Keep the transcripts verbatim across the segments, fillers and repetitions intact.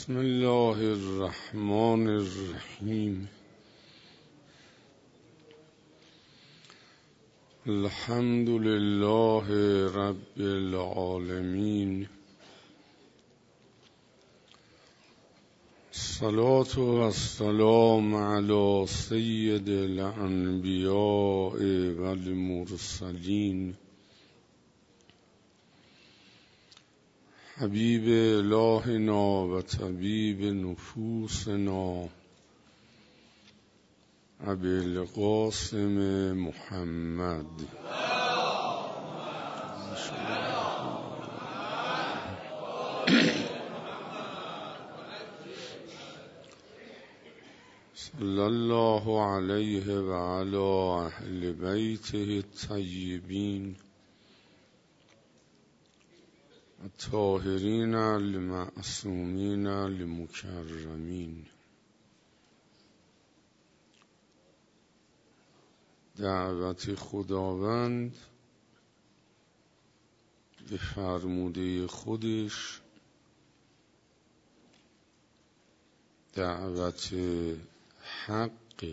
بسم الله الرحمن الرحیم. الحمد لله رب العالمین. الصلاة والسلام علی سید الانبیاء والمرسلین حبیب الهنا و طبیب نفوسنا ابی القاسم محمد صلی الله علیه و علی اهل بیته الطیبین الطاهرین المعصومین المکرمین. دعوت خداوند به فرموده خودش، دعوت حق،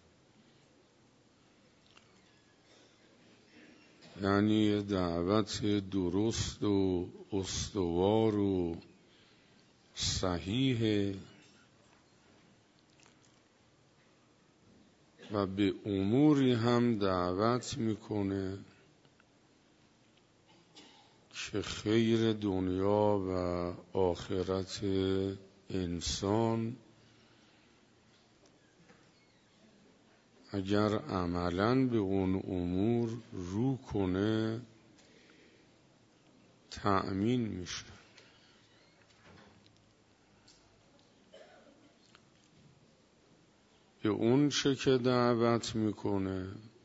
یعنی دعوت درست و استوار و صحیح و به اموری هم دعوت میکنه که خیر دنیا و آخرت انسان اگر عملاً به اون امور رو کنه تأمین میشه. به اون چه که دعوت میکنه،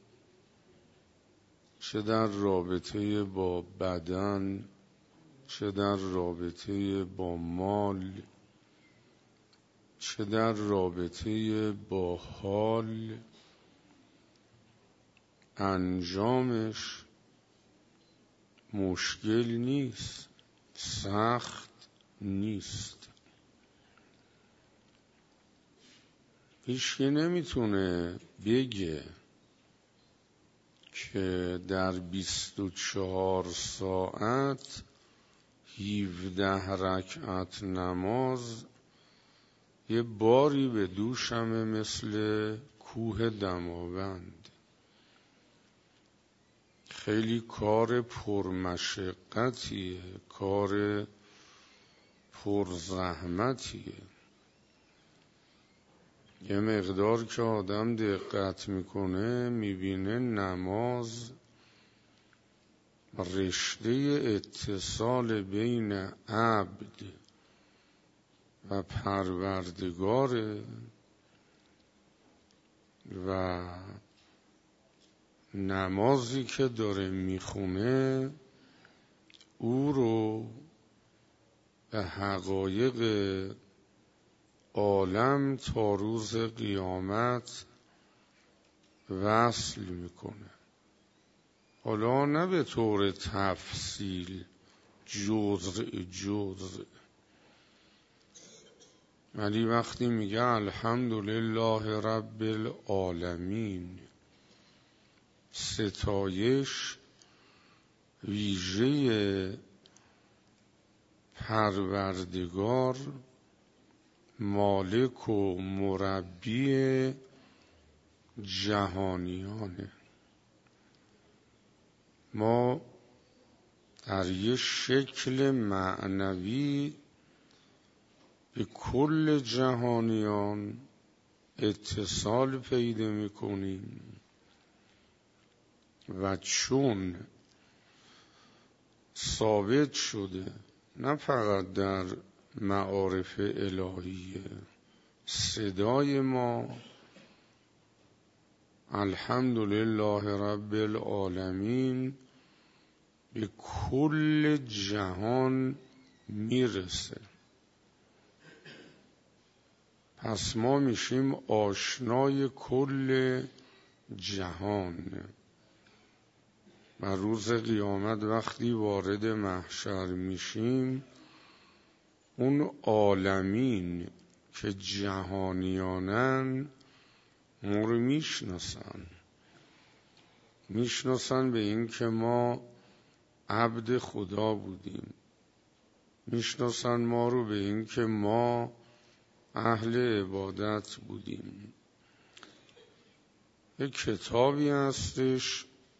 چه در رابطه با بدن، چه در رابطه با مال، چه در رابطه با حال، انجامش مشکل نیست، سخت نیست. هیچکی نمیتونه بگه که در بیست و چهار ساعت هفده رکعت نماز یه باری به دوشمه مثل کوه دماوند. خیلی کار پرمشقتیه، کار پرزحمتیه. یه مقدار که آدم دقت میکنه میبینه نماز رشته اتصال بین عبد و پروردگاره و نمازی که داره میخونه او رو به حقایق عالم تا روز قیامت وصل میکنه. حالا نه به طور تفصیل، جزء جزء، ولی وقتی میگه الحمدلله رب العالمین، ستایش ویژه پروردگار، مالک و مربی جهانیانه. ما در یک شکل معنوی به کل جهانیان اتصال پیدا میکنیم و چون ثابت شده نه فقط در معارف الهیه، صدای ما الحمدلله رب العالمین به کل جهان میرسه. پس ما میشیم آشنای کل جهان و روز قیامت وقتی وارد محشر میشیم اون عالمین که جهانیانن ما رو میشناسن میشناسن به این که ما عبد خدا بودیم، میشناسن ما رو به این که ما اهل عبادت بودیم. یک کتابی هستش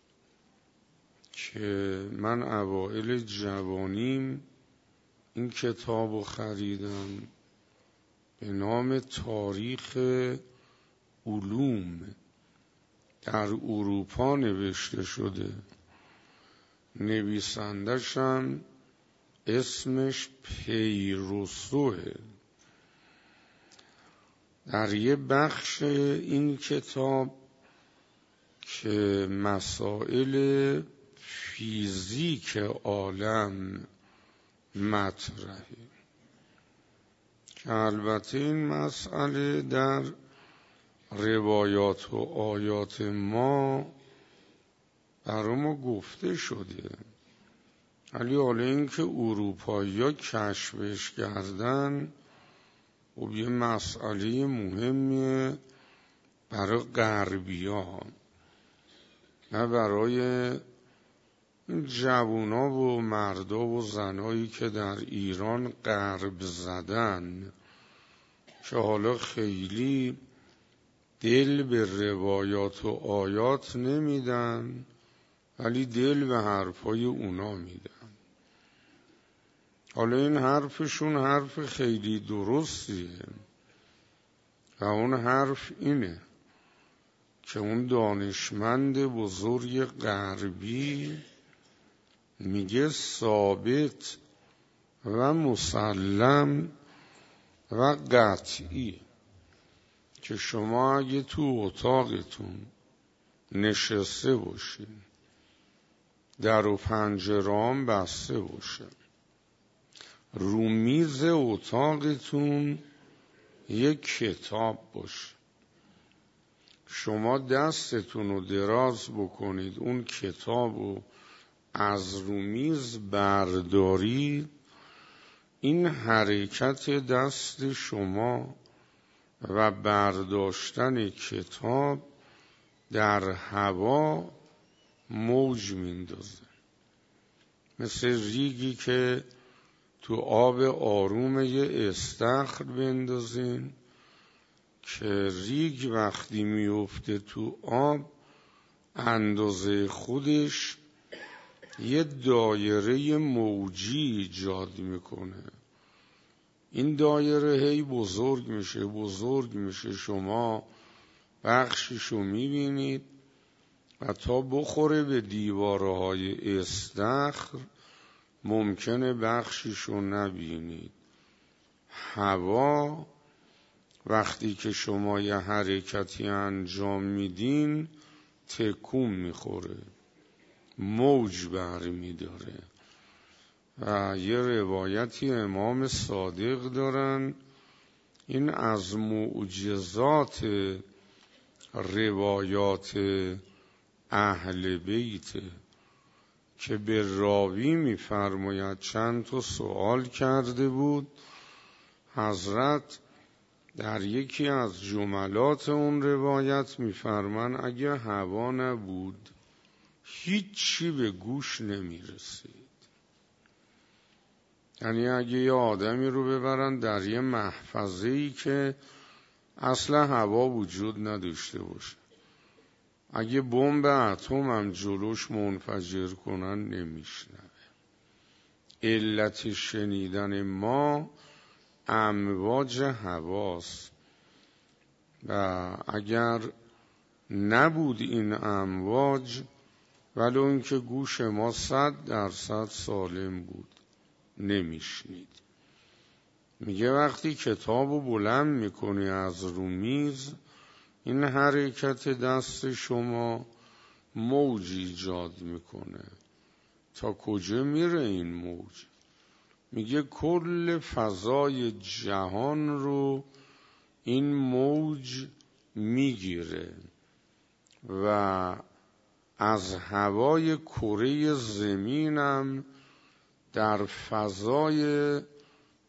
که من اوائل جوانیم این کتاب رو خریدم به نام تاریخ علوم، در اروپا نوشته شده. نویسندشم اسمش پیروسوه. در یه بخش این کتاب که مسائل فیزیک عالم مطرحه که البته این مسئله در روایات و آیات ما برای ما گفته شده، ولی حالا این که اروپایی ها کشفش کردن و یه مسئله مهمیه برای غربی ها، نه برای این جوونا و مردا و زنایی که در ایران غرب زدن که حالا خیلی دل به روایات و آیات نمیدن ولی دل به حرفای اونا میدن. حالا این حرفشون حرف خیلی درستیه و اون حرف اینه که اون دانشمند بزرگ غربی میگه ثابت و مسلم و قطعی که شما اگه تو اتاقتون نشسته باشین، در و پنجره‌ام بسته باشه، رو میز اتاقتون یک کتاب باشه، شما دستتون رو دراز بکنید اون کتاب رو از رو میز بردارید، این حرکت دست شما و برداشتن کتاب در هوا موج میندازه، مثل ریگی که تو آب آروم یه استخر بندازین که ریگ وقتی میفته تو آب اندازه خودش یه دایره موجی ایجاد میکنه. این دایره هی بزرگ میشه بزرگ میشه، شما بخششو میبینید و تا بخوره به دیوارهای استخر ممکنه بخششو نبینید. هوا وقتی که شما یه حرکتی انجام میدین تکون میخوره، موج برمی داره. و یه روایتی امام صادق دارن، این از معجزات روایات اهل بیت که به راوی میفرماید چند تا سوال کرده بود، حضرت در یکی از جملات اون روایت میفرمان اگه هوا نبود هیچی به گوش نمیرسید. یعنی اگه یه آدمی رو ببرن در یه محفظه‌ای که اصلا هوا وجود نداشته باشه، اگه بمب اتم هم جلوش منفجر کنن نمیشنوه. علت شنیدن ما امواج هواست و اگر نبود این امواج ولی اون که گوش ما صد درصد سالم بود نمیشنید. میگه وقتی کتابو بلند میکنی از رو میز، این حرکت دست شما موج ایجاد میکنه. تا کجا میره این موج؟ میگه کل فضای جهان رو این موج میگیره و از هوای کره زمینم در فضای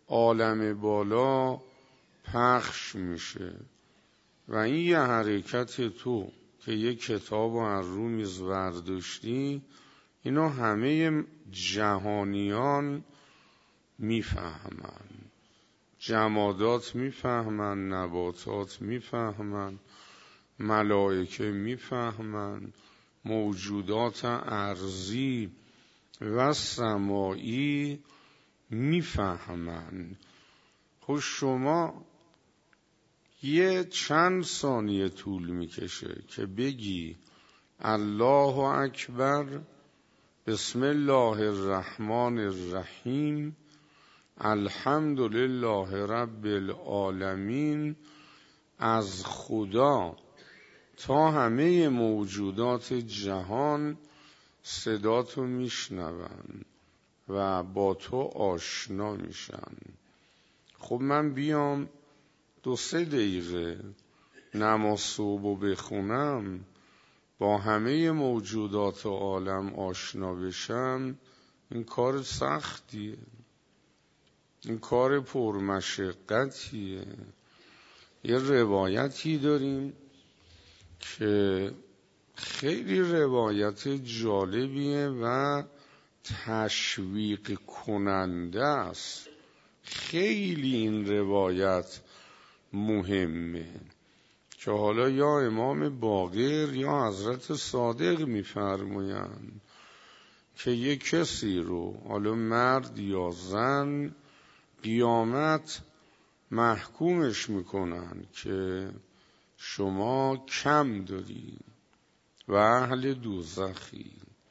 عالم بالا پخش میشه و این یه حرکت تو که یه کتاب و از رو میز برداشتی، اینو همه جهانیان میفهمن، جمادات میفهمن، نباتات میفهمن، ملائکه میفهمن، موجودات ارضی و سمایی میفهمن. خب شما یه چند ثانیه طول میکشه که بگی الله اکبر، بسم الله الرحمن الرحیم، الحمد لله رب العالمین، از خدا تا همه موجودات جهان صداتو میشنون و با تو آشنا میشن. خب من بیام دو سه دقیقه نماز صبح بخونم، با همه موجودات عالم آشنا بشم، این کار سختیه، این کار پرمشقتیه. یه روایتی داریم که خیلی روایت جالبیه و تشویق کننده است. خیلی این روایت مهمه که حالا یا امام باقر یا حضرت صادق میفرمایند که یک کسی رو، حالا مرد یا زن، قیامت محکومش میکنن که شما کم داری و اهل دوزخی.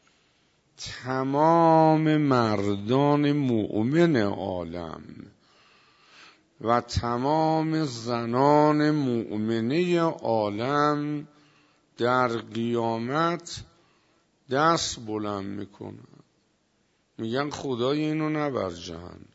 تمام مردان مؤمن عالم و تمام زنان مؤمنه عالم در قیامت دست بلند میکنن، میگن خدای اینو نبر جهنم.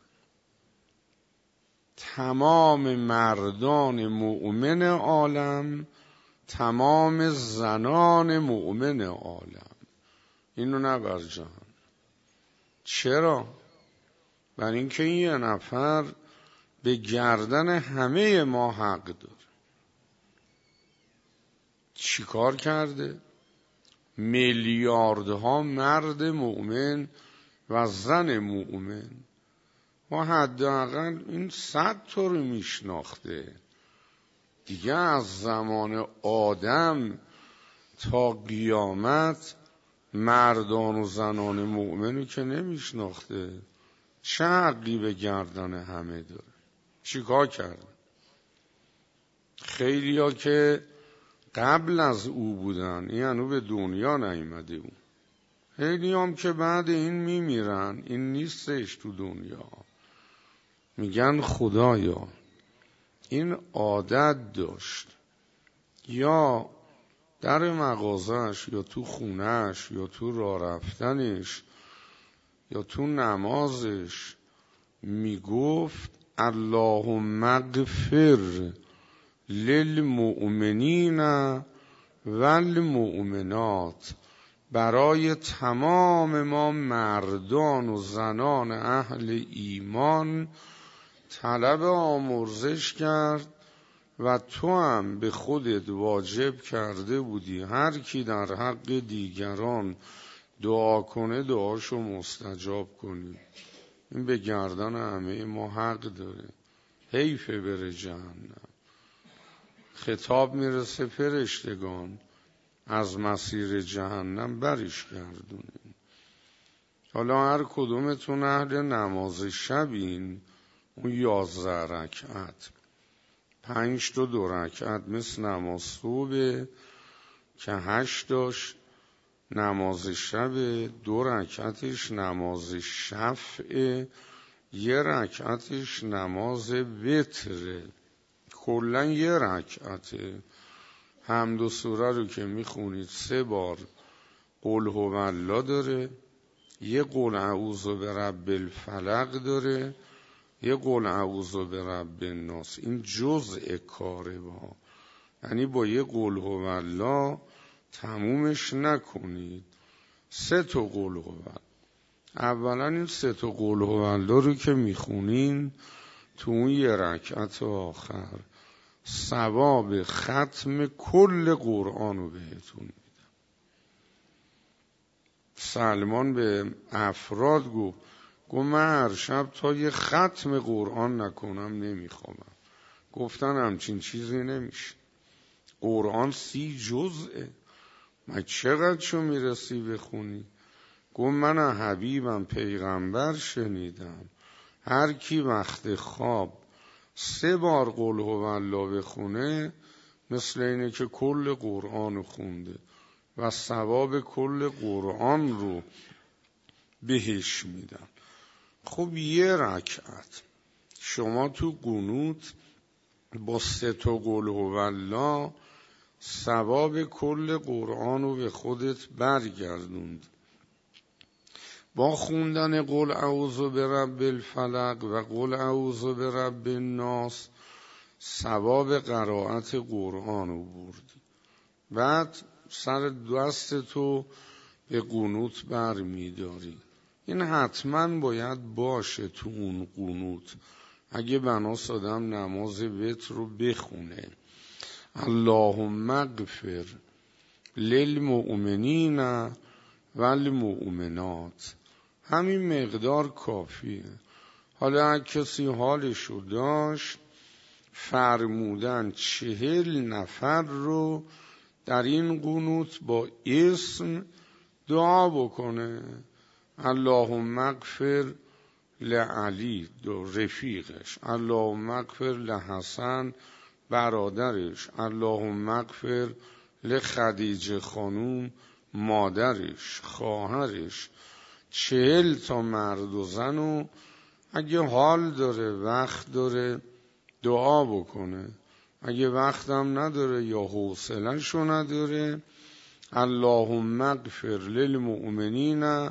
تمام مردان مؤمن عالم، تمام زنان مؤمن عالم، اینو نبر جهنم. چرا؟ برای اینکه این یه نفر به گردن همه ما حق داره. چی کار کرده؟ میلیاردها مرد مؤمن و زن مؤمن و حداقل این صد تا رو میشناخته دیگه. از زمان آدم تا قیامت مردان و زنان مؤمنی که نمیشناخته، چه حقی به گردن همه داره؟ چی کار کرده؟ خیلی ها که قبل از او بودن، این هنو به دنیا نیامده اون، خیلی هم که بعد این میمیرن، این نیستش تو دنیا، میگن خدایا این عادت داشت یا در مغازش یا تو خونش یا تو راه رفتنش یا تو نمازش میگفت اللهم اغفر للمؤمنین والمؤمنات، برای تمام ما مردان و زنان اهل ایمان طلب آمرزش کرد و تو هم به خودت واجب کرده بودی هر کی در حق دیگران دعا کنه دعاشو مستجاب کنی. این به گردن همه ما حق داره. حیفه بره جهنم. خطاب میرسه فرشتگان از مسیر جهنم برش گردونین. حالا هر کدومتون اهل نماز شبین، اون یازده رکعت، پنج تا دو رکعت مثل نماز صبح که هشتاش نماز شب، دو رکعتش نماز شفع، یه رکعتش نماز وتره، کلا یه رکعته. حمد و سوره رو که میخونید سه بار قل هو الله داره، یه قل اعوذ برب الفلق داره، یه قل اعوذ برب الناس. این جزء کاره با، یعنی با یه قل هو الله تمومش نکنید. سه تا قل هو. اولا این سه تا قل هو الله رو که میخونین تو اون یه رکعت آخر ثواب ختم کل قرآن رو بهتون میدم. سلمان به افراد گفت گفت من هر شب تا یه ختم قرآن نکنم نمیخوامم. گفتن همچین چیزی نمیشه، قرآن سی جزءه، من چقدر شو میرسی بخونی؟ گفت من حبیبم پیغمبر شنیدم هر کی وقت خواب سه بار قل هوالله بخونه مثل اینه که کل قرآن خونده و ثواب کل قرآن رو بهش میدن. خب یه رکعت شما تو قنوت با سه تا قل هوالله ثواب کل قرآن رو به خودت برگردوند. با خوندن قل اعوذ برب الفلق و قل اعوذ برب الناس ثواب قرائت قرآن رو بردی. بعد سر دست تو به قنوت بر میداری. این حتما باید باشه تو اون قنوت. اگه بناس آدم نماز وتر رو بخونه اللهم اغفر للمؤمنین والمؤمنات، همین مقدار کافیه. حالا اگه کسی حالشو داشت فرمودن چهل نفر رو در این قنوت با اسم دعا بکنه اللهم اغفر لعلی دو رفیقش، اللهم اغفر لحسن برادرش، اللهم اغفر لخدیجه خانوم مادرش خواهرش. چهل تا مرد و زن و اگه حال داره وقت داره دعا بکنه، اگه وقتم نداره یا حوصله‌شو نداره اللهم اغفر للمؤمنین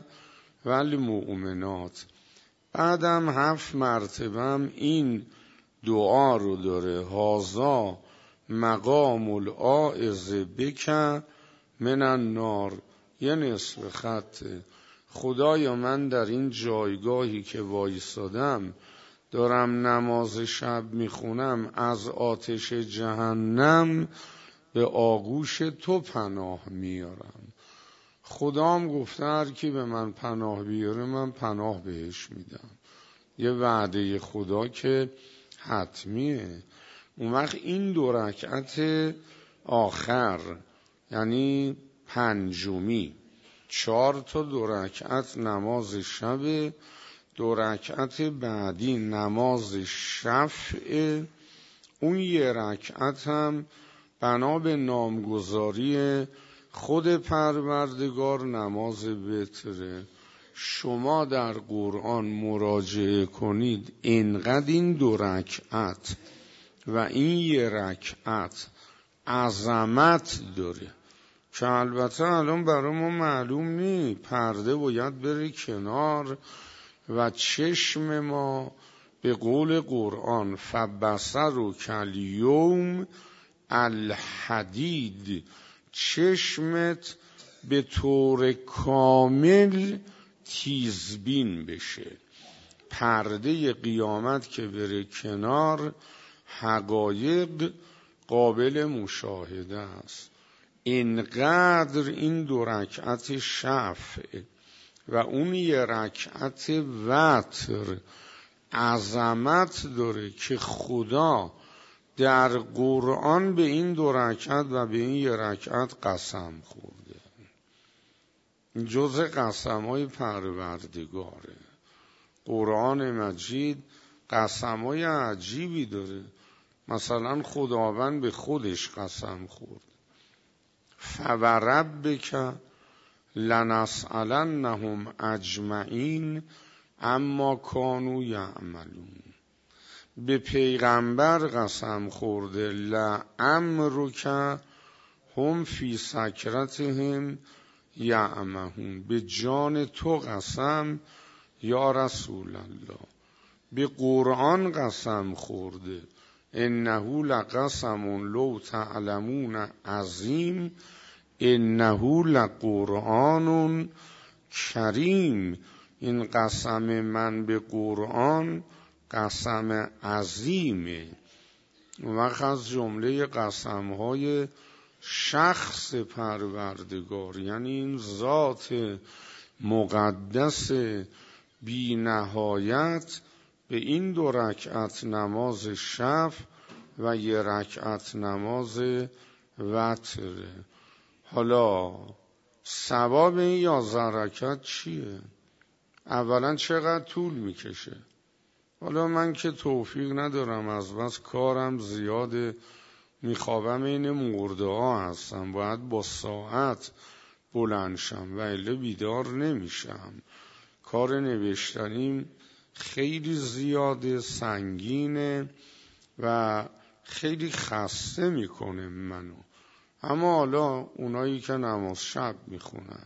والمؤمنات. بعدم هفت مرتبه این دعا رو داره هازا مقام العائذ بک من النار، یه نصف خطه. خدایا من در این جایگاهی که وایسادم دارم نماز شب میخونم از آتش جهنم به آغوش تو پناه میارم. خدام گفته هر کی به من پناه بیاره من پناه بهش میدم. یه وعده خدا که حتمیه. اون وقت این دو رکعت آخر یعنی پنجمی، چهار تا دو رکعت نماز شب، دو رکعت بعدی نماز شفع، اون یه رکعت هم بنا به نامگذاری خود پروردگار نماز وتره. شما در قرآن مراجعه کنید اینقدر این دو رکعت و این یه رکعت عظمت داره که البته الان برای ما معلوم نی، پرده باید بره کنار و چشم ما به قول قرآن فبصر کالیوم الحدید، چشمت به طور کامل تیزبین بشه. پرده قیامت که بره کنار حقایق قابل مشاهده است. اینقدر این دو رکعت شفع و اون یه رکعت وتر عظمت داره که خدا در قرآن به این دو رکعت و به این یه رکعت قسم خورده. جز قسم‌های پروردگاره. قرآن مجید قسم‌های عجیبی داره. مثلا خداوند به خودش قسم خورد فوربک لنسألنهم اجمعین اما کانوا یعملون. به پیغمبر قسم خورده لعمرک هم فی سکرتهم یعمهون. به جان تو قسم یا رسول الله. به قرآن قسم خورده انه لقسم لو تعلمون عظیم انه لقرآن کریم. این قسم من به قرآن قسم عظیمه. اون وقت از جمله قسمهای شخص پروردگار، یعنی این ذات مقدس بی نهایت به این دو رکعت نماز شفع و یک رکعت نماز وتر. حالا ثواب این یازده رکعت چیه؟ اولا چقدر طول میکشه؟ حالا من که توفیق ندارم، از بس کارم زیاده، میخوابم این مرده ها هستم، باید با ساعت بلند شم و الا بیدار نمیشم. کار نوشتنیم خیلی زیاده، سنگینه و خیلی خسته میکنه منو. اما حالا اونایی که نماز شب میخونن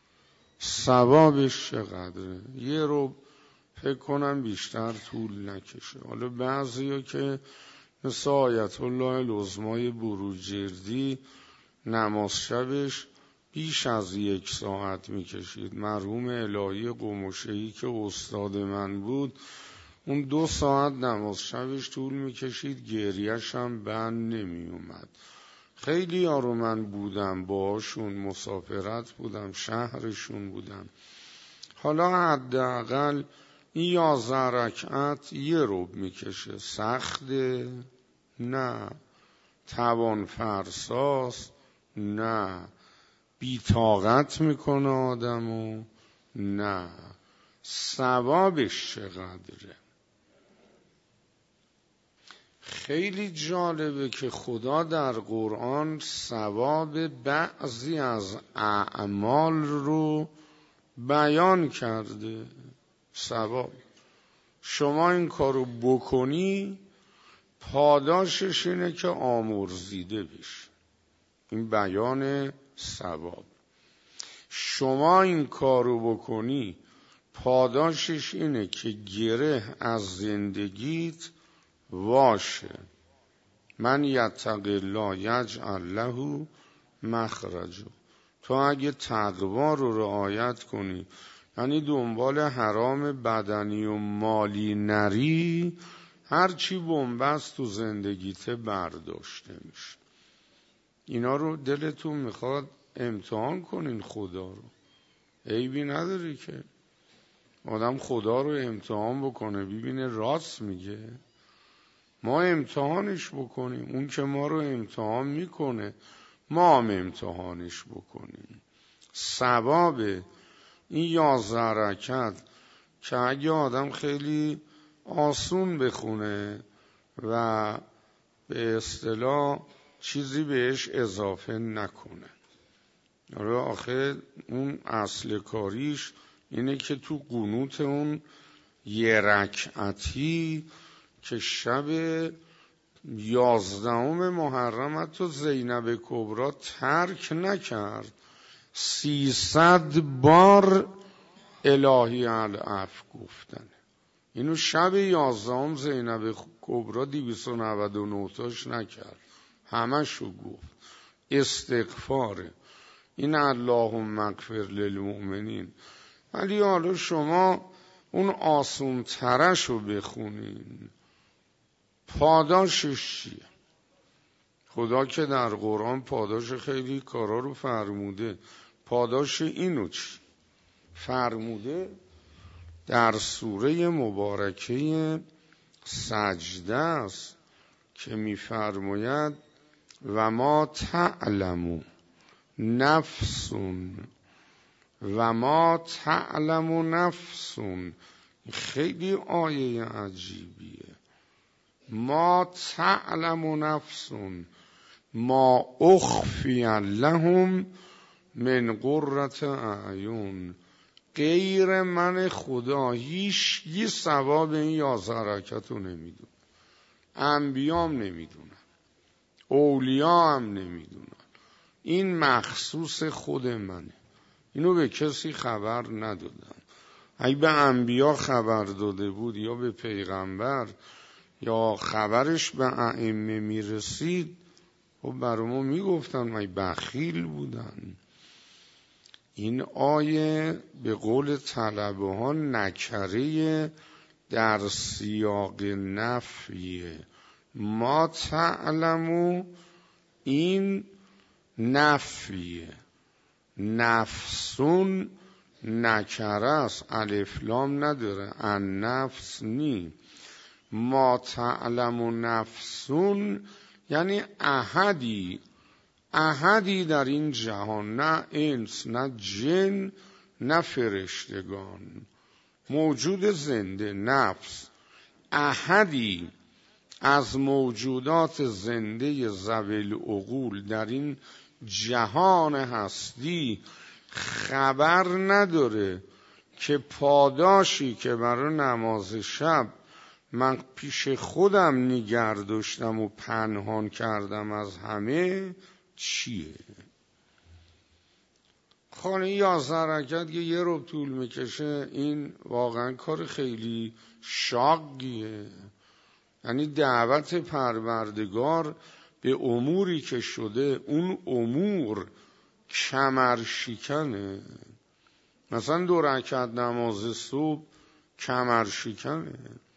ثوابش چقدره؟ یه رو فکر کنم بیشتر طول نکشه. حالا بعضیا که مثل آیت الله العظمای بروجردی نماز شبش بیش از یک ساعت میکشید. مرحوم الهی قمشه‌ای که استاد من بود، اون دو ساعت نماز شبش طول میکشید، گریه‌ش هم بند نمیومد. خیلی یارو من بودم باهاشون، مسافرت بودم، شهرشون بودم. حالا حداقل این یازده رکعت یه ربع میکشه. سخته؟ نه. توان فرساست؟ نه. بی‌طاقت میکنه آدمو؟ نه. ثوابش چقدره؟ خیلی جالبه که خدا در قرآن ثواب بعضی از اعمال رو بیان کرده. ثواب شما این کارو بکنی پاداشش اینه که آمرزیده بشی. این بیان ثواب. شما این کارو بکنی پاداشش اینه که گره از زندگیت واشه. من یتق الله یجعل له مخرجا. تو اگه تقوا رو رعایت کنی، یعنی دنبال حرام بدنی و مالی نری، هرچی بنبست تو زندگیت برداشته میشه. اینا رو دلتون میخواد امتحان کنین خدا رو. عیبی نداره که آدم خدا رو امتحان بکنه ببینه راست میگه. ما امتحانش بکنیم، اون که ما رو امتحان میکنه ما هم امتحانش بکنیم. ثواب این یازده رکعت که اگه آدم خیلی آسون بخونه و به اصطلاح چیزی بهش اضافه نکنه، آره آخه اون اصل کاریش اینه که تو قنوت اون یه رکعتی که شب یازدهم محرم تو زینب کبرا ترک نکرد، سیصد بار الهی العفو گفتن. اینو شب یازدهم زینب کبرا دویست و نود و نه تاش نکرد، همشو گفت. استغفاره این اللهم اغفر للمؤمنین. ولی حالا شما اون آسون ترشو بخونین، پاداشش چیه؟ خدا که در قرآن پاداش خیلی کارا رو فرموده. پاداش اینو چی فرموده؟ در سوره مبارکه سجده است که میفرماید و ما تعلم نفس و ما تعلم نفس. خیلی آیه عجیبیه. ما تعلم نفس ما اخفی لهم من قرة اعین. غیر من خدا هیچ یه ثواب این یازده رکعت رو نمیدون. انبیام نمیدونن، اولیا هم نمیدونن. این مخصوص خود منه. اینو به کسی خبر ندادم. اگه به انبیا خبر داده بود یا به پیغمبر یا خبرش به ائمه میرسید، خب برای ما میگفتن ما بخیل بودن. این آیه به قول طلبه ها نکره در سیاق نفیه. ما تعلمو این نفیه، نفسون نکره است، الف لام نداره، ان نفس نی. ما تعلمو نفسون یعنی احدی، احدی در این جهان، نه انس نه جن نه فرشتگان، موجود زنده نفس، احدی از موجودات زنده ذوی العقول در این جهان هستی خبر نداره که پاداشی که برای نماز شب من پیش خودم نگه داشتم و پنهان کردم از همه چیه. خانه یازده رکعت که یه ربع طول میکشه، این واقعا کار خیلی شاقیه. یعنی دعوت پروردگار به اموری که شده، اون امور کمر شکنه. مثلا دو رکعت نماز صبح کمر شکنه.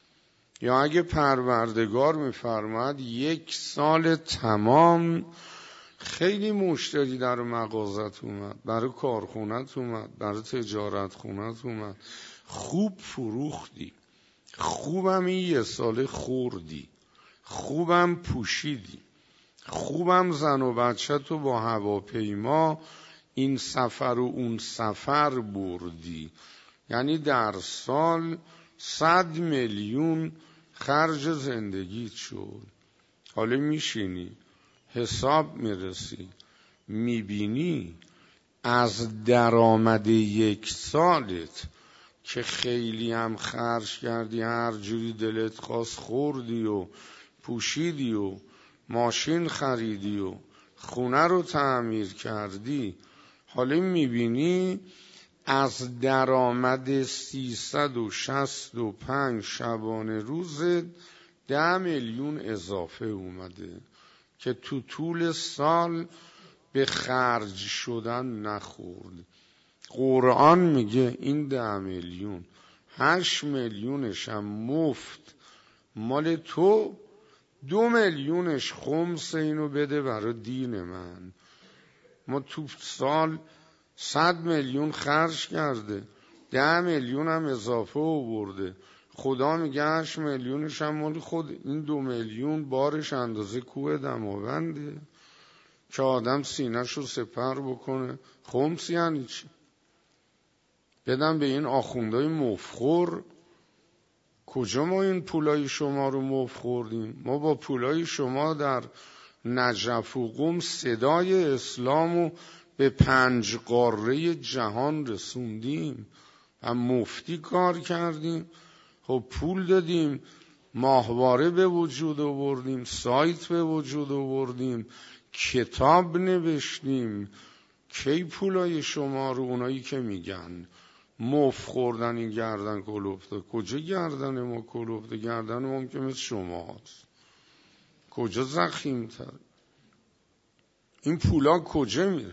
یا اگه پروردگار میفرماد یک سال تمام خیلی مشتری در مغازت اومد، برای کارخونت اومد، برای تجارت خونت اومد، خوب فروختی، خوبم این یه ساله خوردی، خوبم پوشیدی، خوبم زن و بچه تو با هواپیما این سفر و اون سفر بردی. یعنی در سال صد میلیون خرج زندگیت شد. حالا میشینی حساب میرسی، میبینی از درآمد یک سالت که خیلی هم خرج کردی، هر جوری دلت خواست خوردی و پوشیدی و ماشین خریدی و خونه رو تعمیر کردی، حالا میبینی از درآمد سیصد و شصت و پنج شبانه روزت ده میلیون اضافه اومده که تو طول سال به خرج شدن نخورد. قرآن میگه این ده میلیون هشت میلیونش هم مفت مال تو، دو میلیونش خمس اینو بده برای دین من. ما تو سال صد میلیون خرج کرده، ده میلیون هم اضافه آورده. خدا میگه هشت میلیونش هم مال خود. این دو میلیون بارش اندازه کوه دماونده که آدم سینه‌ش رو سپر بکنه. خمس یعنی چی؟ بدم به این آخوندهای مفخور. کجا ما این پولای شما رو مفت خوردیم؟ ما با پولای شما در نجف و قم صدای اسلامو به پنج قاره جهان رسوندیم و مفتی کار کردیم. خب پول دادیم، ماهواره به وجود آوردیم، سایت به وجود آوردیم، کتاب نوشتیم. کی پولای شما رو اونایی که میگن مفت خوردن این گردن کلفته؟ کجا گردن ما کلفته؟ گردن ما که مثل شما هست. کجا زخیم‌تر؟ این پولا کجا میره؟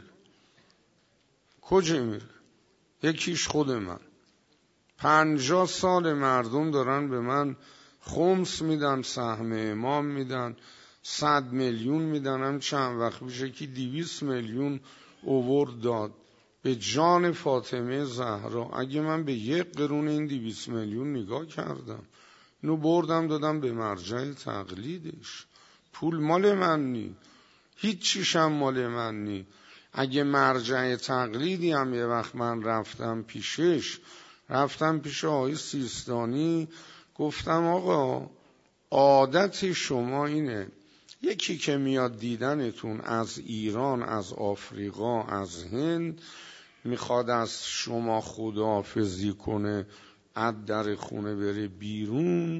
کجا میره؟ یکیش خود من. پنجاه سال مردم دارن به من خمس میدن، سهم امام میدن، صد میلیون میدن. هم چند وقت میشه که دیویس میلیون اوورد داد به جان فاطمه زهرا. اگه من به یک قرون این دیویس میلیون نگاه کردم، اینو بردم دادم به مرجع تقلیدش. پول مال من نی، هیچ چیشم مال من نی. اگه مرجع تقلیدی هم یه وقت من رفتم پیشش، رفتم پیش آقای سیستانی، گفتم آقا عادت شما اینه یکی که میاد دیدنتون از ایران، از آفریقا، از هند، میخواد از شما خداحافظی کنه، از در خونه بره بیرون،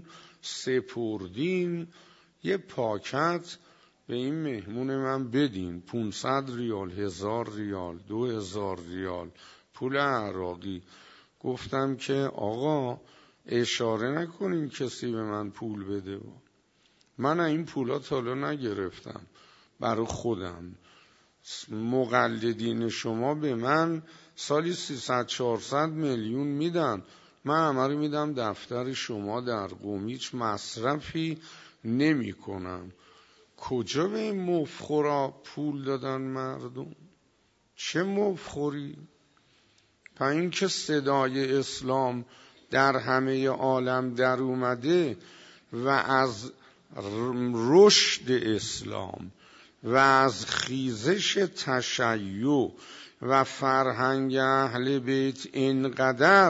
سپردین یه پاکت به این مهمون من بدین، پونصد ریال، هزار ریال، دو هزار ریال پول عراقی. گفتم که آقا اشاره نکنین کسی به من پول بده. من این پولا تا حالا نگرفتم برای خودم. مقلدین شما به من سالی سیصد چهارصد میلیون میدن، من همه رو میدم دفتر شما در قم، هیچ مصرفی نمی کنم. کجا به این مفخورا پول دادن مردم؟ چه مفخوری؟ پس این که صدای اسلام در همه عالم در اومده و از رشد اسلام و از خیزش تشیع و فرهنگ اهل بیت اینقدر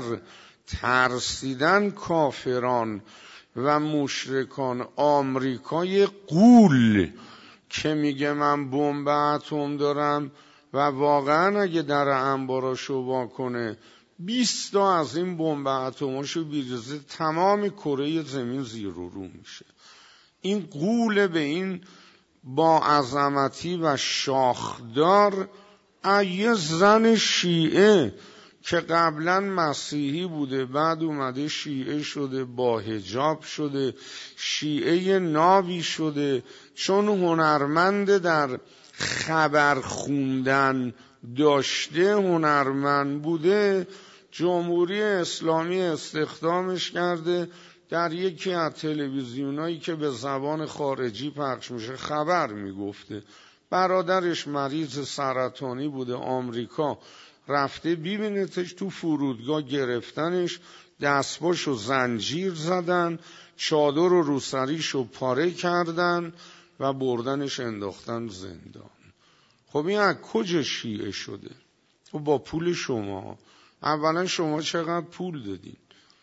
ترسیدن کافران و مشرکان آمریکای غول که میگه من بمب اتم دارم و واقعا اگه در انباراشو وا کنه بیست تا از این بمب اتماشو بیریزه تمام کره زمین زیر و رو میشه. این غول به این با عظمتی و شاخدار یه زن شیعه که قبلا مسیحی بوده بعد اومده شیعه شده، با حجاب شده، شیعه نابی شده، چون هنرمند در خبر خوندن داشته، هنرمند بوده، جمهوری اسلامی استخدامش کرده در یکی از تلویزیونایی که به زبان خارجی پخش میشه خبر میگفته. برادرش مریض سرطانی بوده، آمریکا رفته ببینتش، تو فرودگاه گرفتنش، دستباشو زنجیر زدن، چادر و روسریشو پاره کردن و بردنش انداختن زندان. خب این از کجا شیعه شده؟ خب با پول شما. اولا شما چقدر پول دادین؟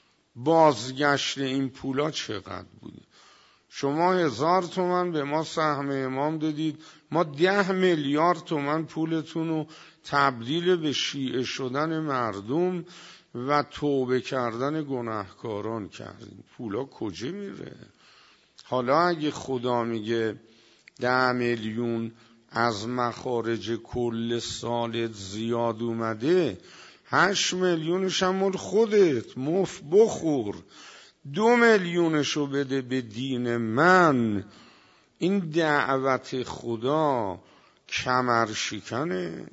بازگشت این پولا چقدر بوده؟ شما هزار تومن به ما سهم امام دادید، ما ده میلیارد تومن پولتون رو تبدیل به شیعه شدن مردم و توبه کردن گناهکاران کردیم. پولا کجا میره؟ حالا اگه خدا میگه ده میلیون از مخارج کل سالت زیاد اومده، هشت میلیونش هم مال خودت، مفت بخور، دو میلیونشو بده به دین من. این دعوت خدا کمر شکنه،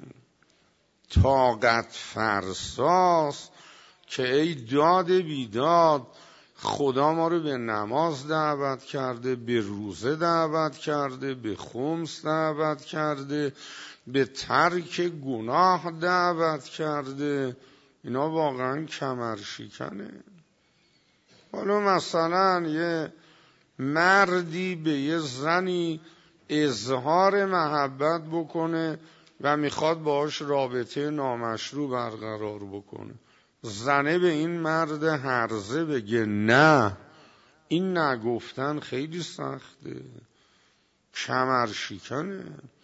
طاقت فرساست که ای داد بیداد خدا ما رو به نماز دعوت کرده، به روزه دعوت کرده، به خمس دعوت کرده، به ترک گناه دعوت کرده. اینا واقعا کمر شکنه. حالا مثلا یه مردی به یه زنی اظهار محبت بکنه و میخواد باهاش رابطه نامشروع برقرار بکنه، زنه به این مرد هرزه بگه نه، این نگفتن خیلی سخته، کمر شکنه.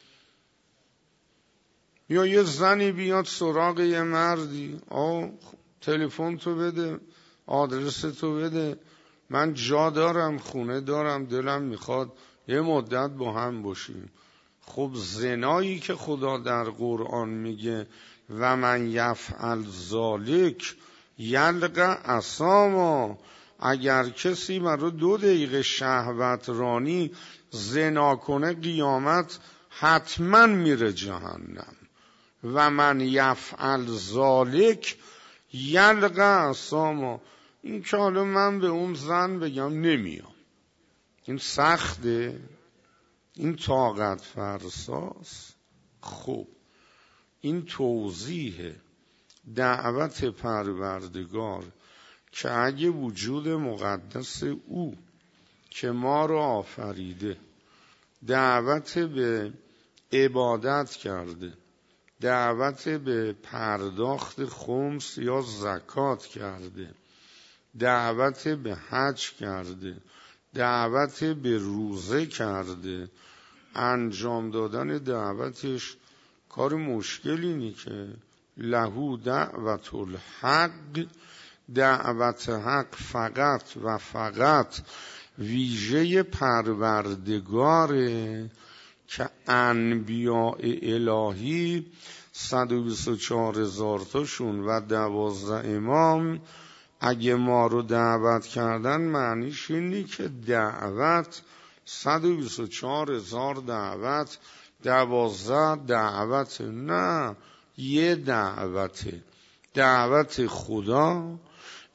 یا یه زنی بیاد سراغ یه مردی، آه تلفن تو بده، آدرس تو بده، من جا دارم، خونه دارم، دلم میخواد یه مدت با هم باشیم. خب زنایی که خدا در قرآن میگه و من یفعل ذالک یلقى اثاما، اگر کسی برای دو دقیقه شهوت رانی زنا کنه قیامت حتما میره جهنم. و من یفعل ذالک یلقى اثاما، این که حالا من به اون زن بگم نمیام، این سخته، این طاقت فرساست. خب این توضیح دعوت پروردگار که اگه وجود مقدس او که ما رو آفریده دعوت به عبادت کرده، دعوت به پرداخت خمس یا زکات کرده، دعوت به حج کرده، دعوت به روزه کرده، انجام دادن دعوتش کار مشکلی نی که لهو دعوت الحق، دعوت حق فقط و فقط ویژه پروردگاره که انبیاء الهی صد و بیست و چهار هزار تاشون و دوازده امام اگه ما رو دعوت کردن معنیش اینی که دعوت صد و بیست و چهار هزار دعوت، دوازده دعوت، نه، یه دعوته، دعوت خدا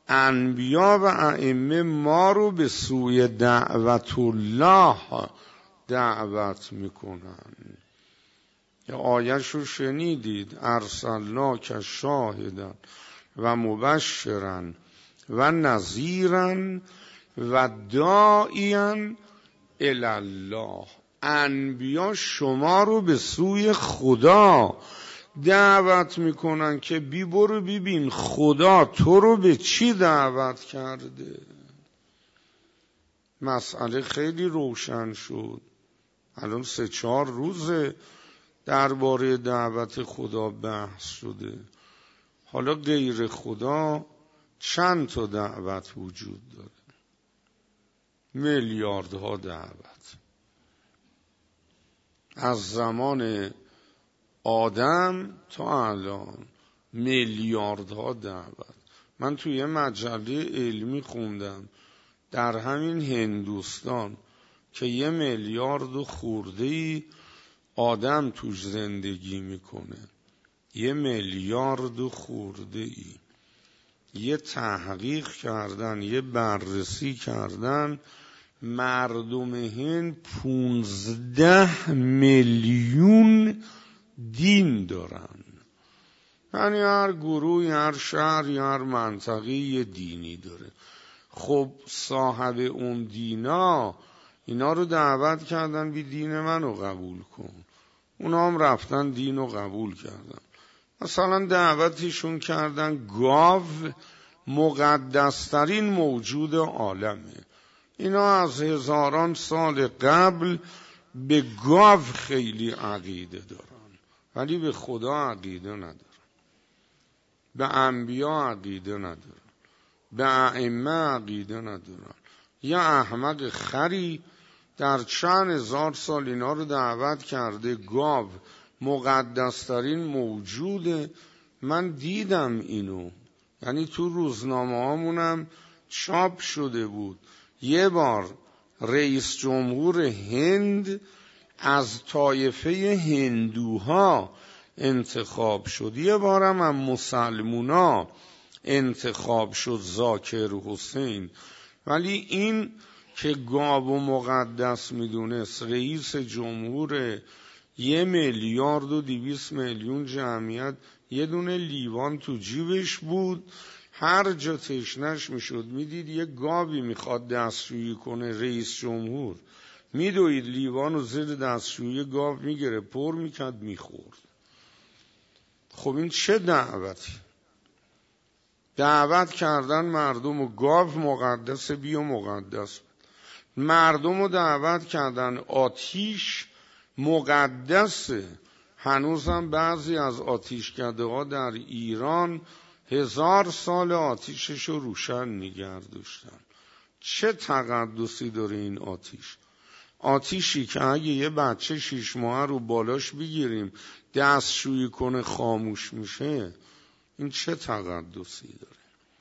انبیا و ائمه ما رو به سوی دعوت الله دعوت میکنن. یا آیش رو شنیدید، ارسلناک شاهدا و مبشرا و نذیرا و داعیا الی الله. انبیا شما رو به سوی خدا دعوت میکنن که بی برو ببین خدا تو رو به چی دعوت کرده. مسئله خیلی روشن شد. الان سه چهار روزه درباره دعوت خدا بحث شده. حالا غیر خدا چند تا دعوت وجود داره؟ میلیاردها دعوت. از زمان آدم تا الان میلیاردها دعوت. من توی یه مجله علمی خوندم در همین هندوستان که یه میلیارد و خورده‌ای آدم توش زندگی میکنه، یه میلیارد و خورده‌ای، یه تحقیق کردن، یه بررسی کردن، مردم هند پونزده میلیون دین دارن. یعنی هر گروه، هر شهر، هر منطقه یه دینی داره. خب صاحب اون دینا اینا رو دعوت کردن بی دین منو قبول کن، اونا هم رفتن دین رو قبول کردن. مثلا دعوتشون کردن گاو مقدسترین موجود عالمه. اینا از هزاران سال قبل به گاو خیلی عقیده دارن، ولی به خدا عقیده ندارن، به انبیا عقیده ندارن، به ائمه عقیده ندارن. یه احمق خری در چند هزار سال اینا رو دعوت کرده گاو مقدسترین موجوده. من دیدم اینو، یعنی تو روزنامه هامونم چاپ شده بود. یه بار رئیس جمهور هند از طایفه هندوها انتخاب شد، یه بارم هم مسلمونا انتخاب شد، ذاکر حسین. ولی این که گاو و مقدس میدونست، رئیس جمهور یه میلیارد و دویست میلیون جمعیت، یه دونه لیوان تو جیبش بود، هر جا تشنش میشد میدید یه گاوی میخواد دستشویی کنه، رئیس جمهور میدوید لیوان و زیر دستشویی گاو میگره پر میکرد میخورد. خب این چه دعوتی؟ دعوت کردن مردم و گاو مقدس بیا مقدس. مردم رو دعوت کردن آتیش مقدسه. هنوزم بعضی از آتیشکده ها در ایران هزار سال آتیشش رو روشن نگه داشتن. چه تقدسی داره این آتیش؟ آتیشی که اگه یه بچه شیش ماه رو بالاش بگیریم دستشویی کنه خاموش میشه، این چه تقدسی داره؟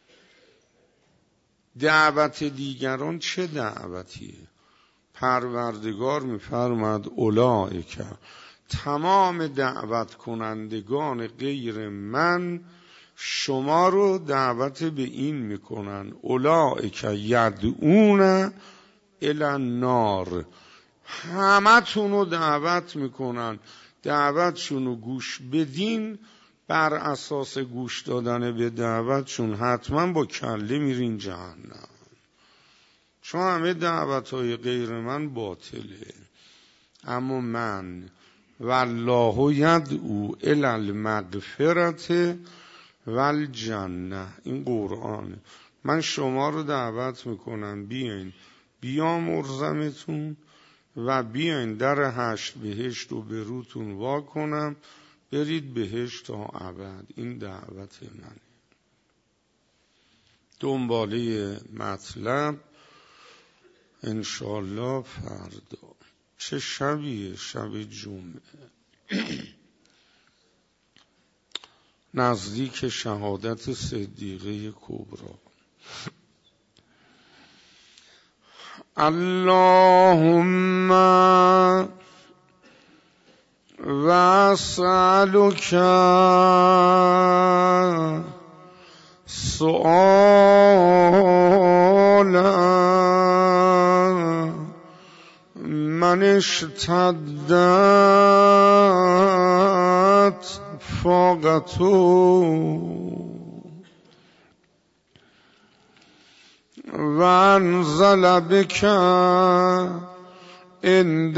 دعوت دیگران چه دعوتیه؟ پروردگار میفرماد اولئک، تمام دعوت کنندگان غیر من شما رو دعوت به این میکنن، اولئک یدعون الی النار، همه تونو دعوت میکنن. دعوتشونو گوش بدین، بر اساس گوش دادن به دعوتشون حتما با کله میرین جهنم، چون همه دعوتهای غیر من باطله. اما من والله یدعو الی المغفرة والجنه، این قرآنه. من شما رو دعوت میکنم بیاین بیامرزمتون و بیاین در هشت بهشت رو به روتون وا کنم، برید بهشت تا ابد. این دعوت منه. دنباله مطلب انشالله فردا. چه شبیه؟ شب جمعه نزدیک شهادت صدیقه کبری. اللهم واسألك سؤالا من اشتدت فاقته و انزل بك عند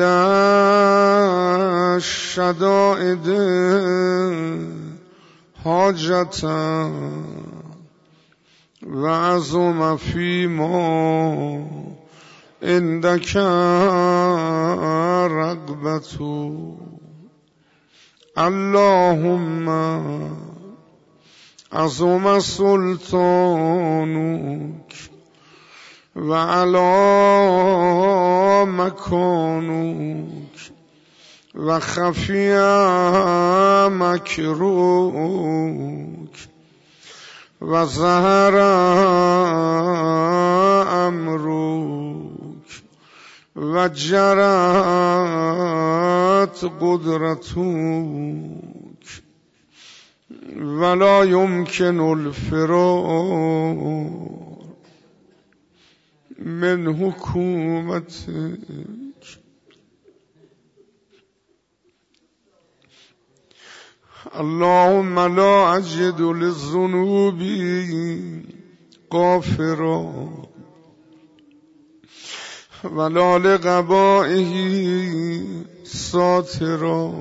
الشدائد حاجتا و عظم فيما عندك رغبته اللهم عظم سلطانك و علا مکانک و خفی مکروک و ظهر امروک و جرت قدرتوک ولا يمكن الفرار من حکومتک. اللهم لا اجد للذنوب غافرا ولا لقبائه ساترا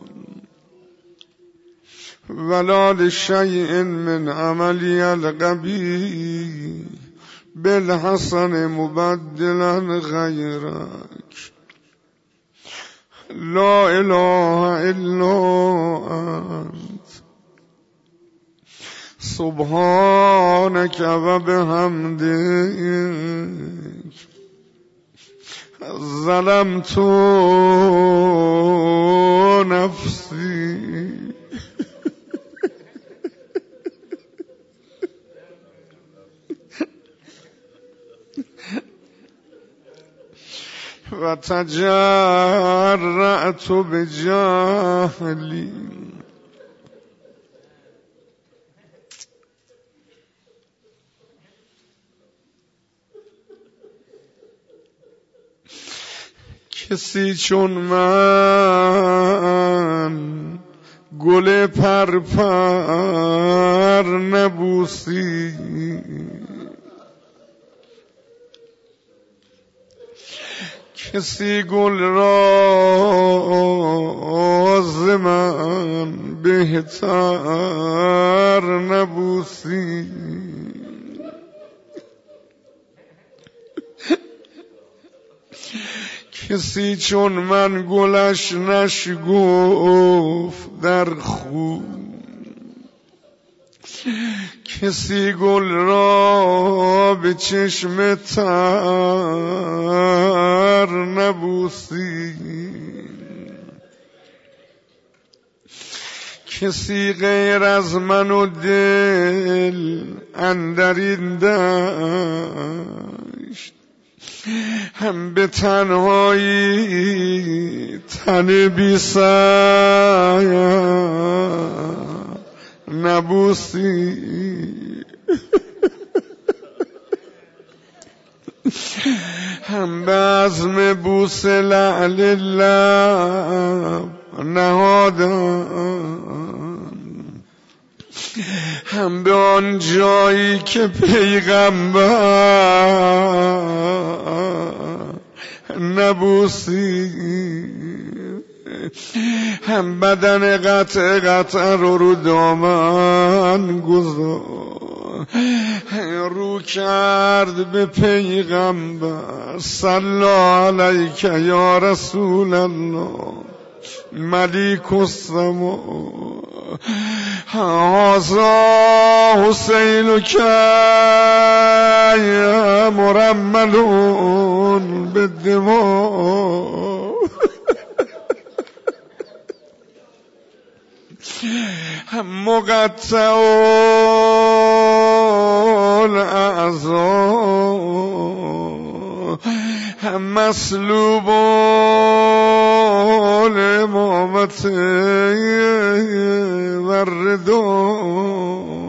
ولا لشيء من عملي القبيح بالحسن مبدلا غيرك لا اله الا انت سبحانك وبحمدك ظلمت نفسي و تجرأت بجهلی. کسی چون من گل پرپر نبوسی کسی گل را ز من بهتر نبوسی کسی چون من گلش نشگفت در خون کسی گل را به چشم تر نبوسی کسی غیر از من و دل اندرین دشت هم به تنهایی تن بی سر نبوسی هم به عزم بوس لعل لب نهادم هم به آن جایی که پیغمبر نبوسی هم بدن قطع قطع رو رو دامن گذار رو کرد به پیغمبر صلی علیک یا رسول الله ملیک السما هذا حسین که مرملون بالدماء هم مقطع الاعضاء هم مسلوب الامامت و الرضا